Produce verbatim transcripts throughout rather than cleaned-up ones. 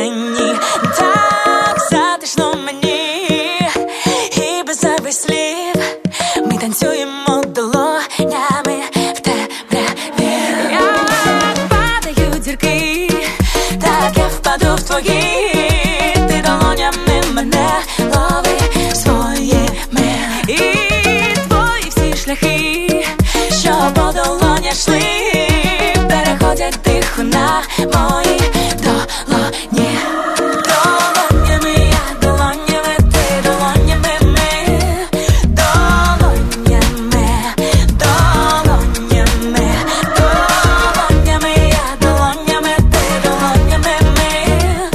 відстані. Так затишно мені, і без зайвих слів ми танцюємо долонями в темряві. Як падають зірки, так я впаду в твої. Ти долонями мене лови своїми. І твої всі шляхи, що по долонях йшли, переходять тихо на мої долоні. Долонями я, долонями ти, долонями ми, долонями, долонями, долонями я, долонями ти, долонями ми,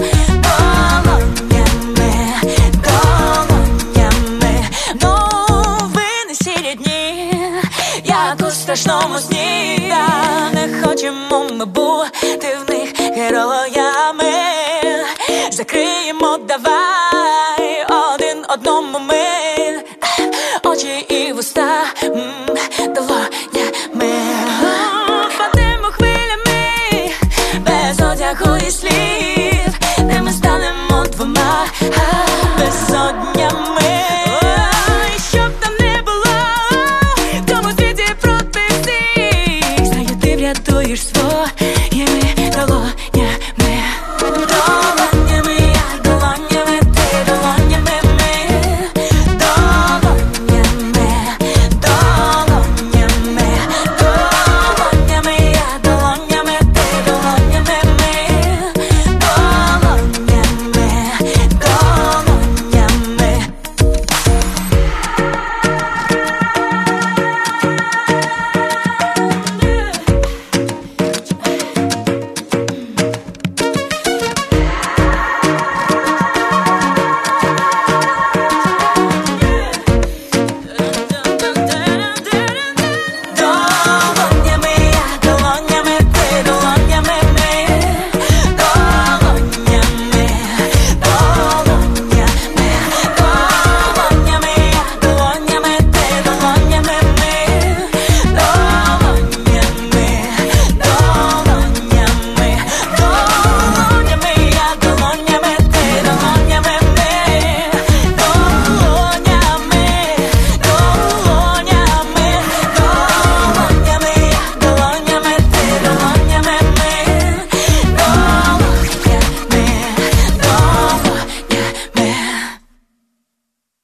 долонями, долонями. Новини сірі дні, як у страшному сні. Та не хочемо ми бути в них героями. Закриємо давай один одному ми очі і вуста.